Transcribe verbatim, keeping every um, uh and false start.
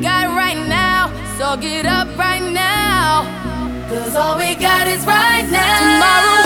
got right now. So get up right now, 'cause all we got is right now. Tomorrow